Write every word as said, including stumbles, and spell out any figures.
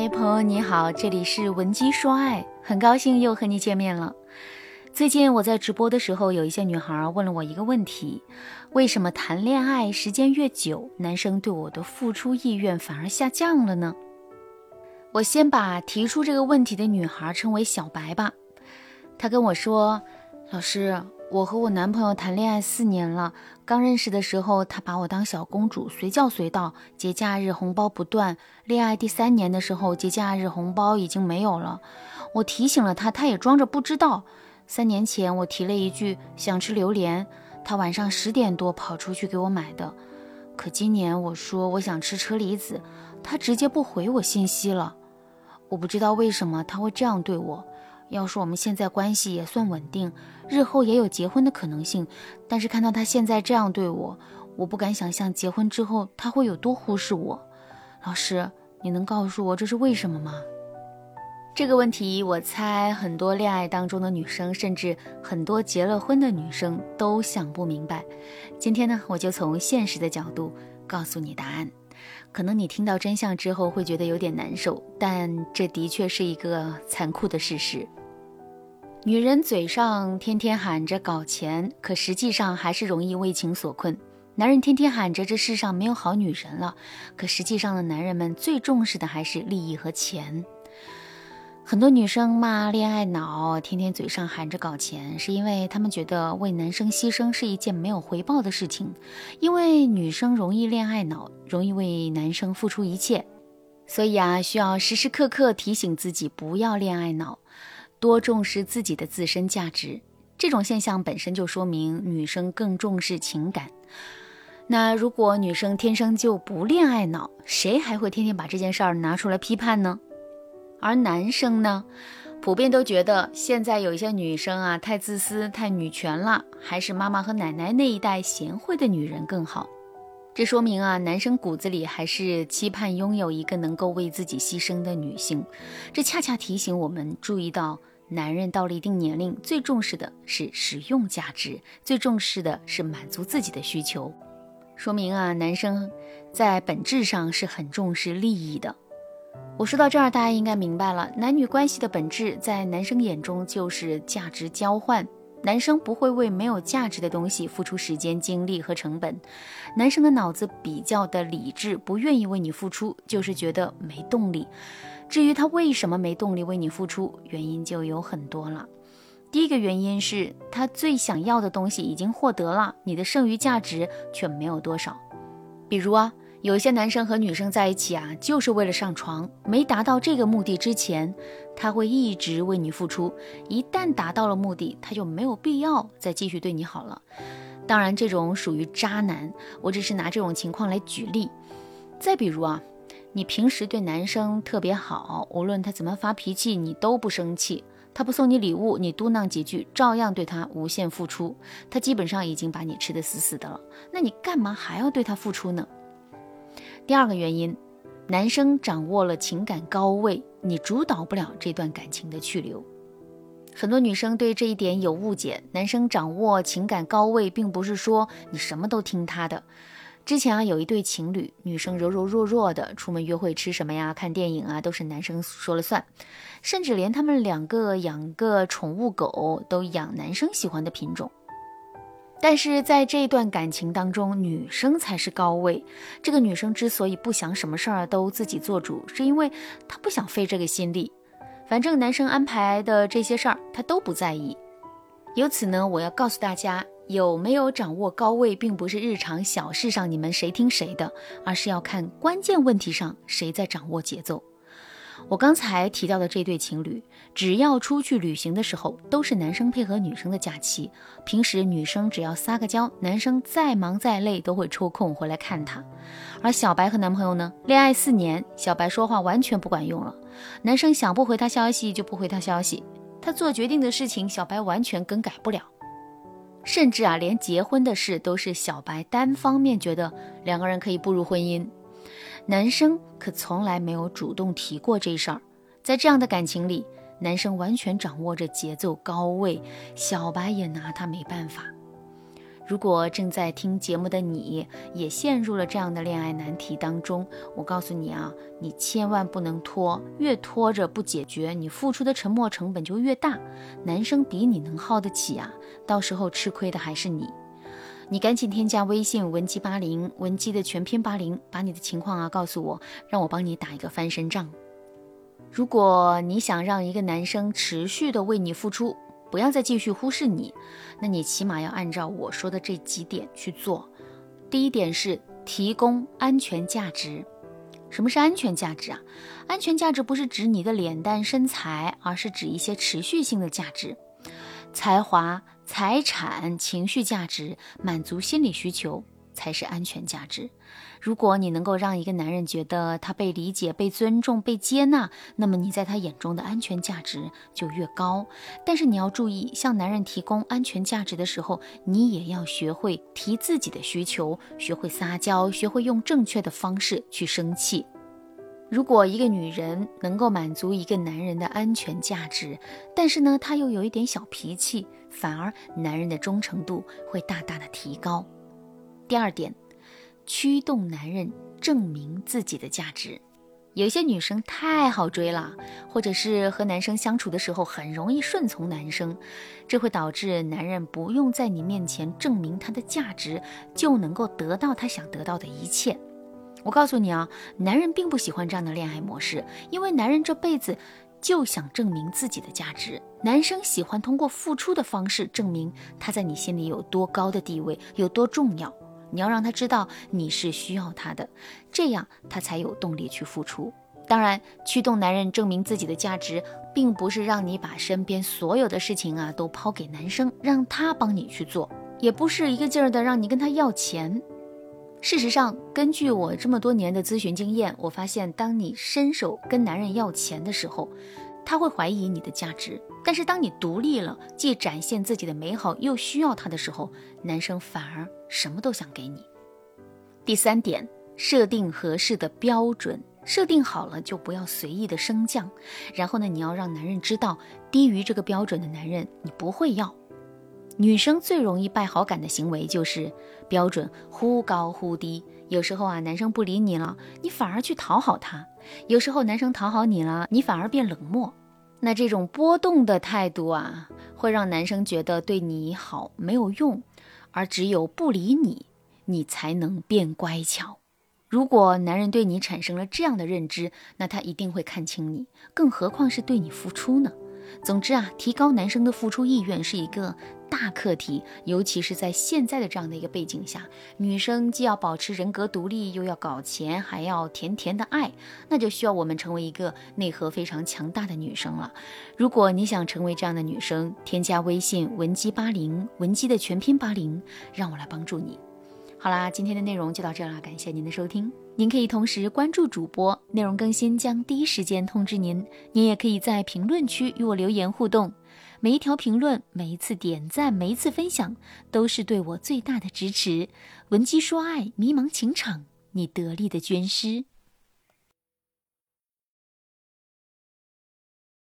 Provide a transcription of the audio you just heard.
嗨，朋友你好，这里是文姬说爱，很高兴又和你见面了。最近我在直播的时候，有一些女孩问了我一个问题，为什么谈恋爱时间越久，男生对我的付出意愿反而下降了呢？我先把提出这个问题的女孩称为小白吧。她跟我说，老师，我和我男朋友谈恋爱四年了，刚认识的时候他把我当小公主，随叫随到，节假日红包不断，恋爱第三年的时候，节假日红包已经没有了，我提醒了他，他也装着不知道。三年前我提了一句想吃榴莲，他晚上十点多跑出去给我买的。可今年我说我想吃车厘子，他直接不回我信息了。我不知道为什么他会这样对我，要说我们现在关系也算稳定，日后也有结婚的可能性，但是看到他现在这样对我，我不敢想象结婚之后他会有多忽视我。老师，你能告诉我这是为什么吗？这个问题我猜很多恋爱当中的女生，甚至很多结了婚的女生都想不明白。今天呢，我就从现实的角度告诉你答案。可能你听到真相之后会觉得有点难受，但这的确是一个残酷的事实。女人嘴上天天喊着搞钱，可实际上还是容易为情所困。男人天天喊着这世上没有好女人了，可实际上的男人们最重视的还是利益和钱。很多女生骂恋爱脑，天天嘴上喊着搞钱，是因为她们觉得为男生牺牲是一件没有回报的事情，因为女生容易恋爱脑，容易为男生付出一切，所以啊，需要时时刻刻提醒自己不要恋爱脑，多重视自己的自身价值。这种现象本身就说明女生更重视情感。那如果女生天生就不恋爱脑，谁还会天天把这件事儿拿出来批判呢？而男生呢，普遍都觉得现在有一些女生啊太自私太女权了，还是妈妈和奶奶那一代贤惠的女人更好。这说明啊，男生骨子里还是期盼拥有一个能够为自己牺牲的女性。这恰恰提醒我们注意到，男人到了一定年龄，最重视的是实用价值，最重视的是满足自己的需求。说明啊，男生在本质上是很重视利益的。我说到这儿，大家应该明白了，男女关系的本质在男生眼中就是价值交换。男生不会为没有价值的东西付出时间精力和成本，男生的脑子比较的理智，不愿意为你付出，就是觉得没动力。至于他为什么没动力为你付出，原因就有很多了。第一个原因是他最想要的东西已经获得了，你的剩余价值却没有多少。比如啊，有一些男生和女生在一起啊，就是为了上床，没达到这个目的之前，他会一直为你付出，一旦达到了目的，他就没有必要再继续对你好了。当然这种属于渣男，我只是拿这种情况来举例。再比如啊，你平时对男生特别好，无论他怎么发脾气你都不生气，他不送你礼物你嘟囔几句照样对他无限付出，他基本上已经把你吃得死死的了，那你干嘛还要对他付出呢？第二个原因，男生掌握了情感高位，你主导不了这段感情的去留。很多女生对这一点有误解，男生掌握情感高位并不是说你什么都听他的。之前啊，有一对情侣，女生柔柔弱弱的，出门约会吃什么呀，看电影啊，都是男生说了算，甚至连他们两个养个宠物狗都养男生喜欢的品种。但是在这段感情当中，女生才是高位。这个女生之所以不想什么事儿都自己做主，是因为她不想费这个心力，反正男生安排的这些事儿她都不在意。由此呢，我要告诉大家，有没有掌握高位并不是日常小事上你们谁听谁的，而是要看关键问题上谁在掌握节奏。我刚才提到的这对情侣，只要出去旅行的时候，都是男生配合女生的假期。平时女生只要撒个娇，男生再忙再累都会抽空回来看她。而小白和男朋友呢，恋爱四年，小白说话完全不管用了，男生想不回她消息就不回她消息，他做决定的事情小白完全更改不了。甚至啊，连结婚的事都是小白单方面觉得两个人可以步入婚姻，男生可从来没有主动提过这事儿。在这样的感情里，男生完全掌握着节奏高位，小白也拿他没办法。 如果正在听节目的你也陷入了这样的恋爱难题当中，我告诉你啊，你千万不能拖，越拖着不解决，你付出的沉没成本就越大，男生比你能耗得起啊，到时候吃亏的还是你。你赶紧添加微信文姬八零，文姬的全拼八零，把你的情况啊告诉我，让我帮你打一个翻身仗。如果你想让一个男生持续的为你付出，不要再继续忽视你，那你起码要按照我说的这几点去做。第一点是提供安全价值。什么是安全价值啊？安全价值不是指你的脸蛋身材，而是指一些持续性的价值，才华、财产、情绪价值，满足心理需求才是安全价值。如果你能够让一个男人觉得他被理解、被尊重、被接纳，那么你在他眼中的安全价值就越高。但是你要注意，向男人提供安全价值的时候，你也要学会提自己的需求，学会撒娇，学会用正确的方式去生气。如果一个女人能够满足一个男人的安全价值，但是呢，她又有一点小脾气，反而男人的忠诚度会大大的提高。第二点，驱动男人证明自己的价值。有一些女生太好追了，或者是和男生相处的时候很容易顺从男生，这会导致男人不用在你面前证明他的价值，就能够得到他想得到的一切。我告诉你啊，男人并不喜欢这样的恋爱模式，因为男人这辈子就想证明自己的价值。男生喜欢通过付出的方式证明他在你心里有多高的地位，有多重要。你要让他知道你是需要他的，这样他才有动力去付出。当然，驱动男人证明自己的价值，并不是让你把身边所有的事情啊都抛给男生，让他帮你去做，也不是一个劲儿的让你跟他要钱。事实上，根据我这么多年的咨询经验，我发现当你伸手跟男人要钱的时候，他会怀疑你的价值。但是当你独立了，既展现自己的美好，又需要他的时候，男生反而什么都想给你。第三点，设定合适的标准，设定好了就不要随意的升降。然后呢，你要让男人知道，低于这个标准的男人你不会要。女生最容易败好感的行为就是标准忽高忽低，有时候啊，男生不理你了，你反而去讨好他；有时候男生讨好你了，你反而变冷漠。那这种波动的态度啊，会让男生觉得对你好没有用，而只有不理你，你才能变乖巧。如果男人对你产生了这样的认知，那他一定会看清你，更何况是对你付出呢？总之啊，提高男生的付出意愿是一个大课题，尤其是在现在的这样的一个背景下，女生既要保持人格独立，又要搞钱，还要甜甜的爱，那就需要我们成为一个内核非常强大的女生了。如果你想成为这样的女生，添加微信文姬八零，文姬的全拼八零，让我来帮助你。好啦，今天的内容就到这了，感谢您的收听。您可以同时关注主播，内容更新将第一时间通知您。您也可以在评论区与我留言互动，每一条评论，每一次点赞，每一次分享，都是对我最大的支持。文姬说爱，迷茫情场，你得力的军师。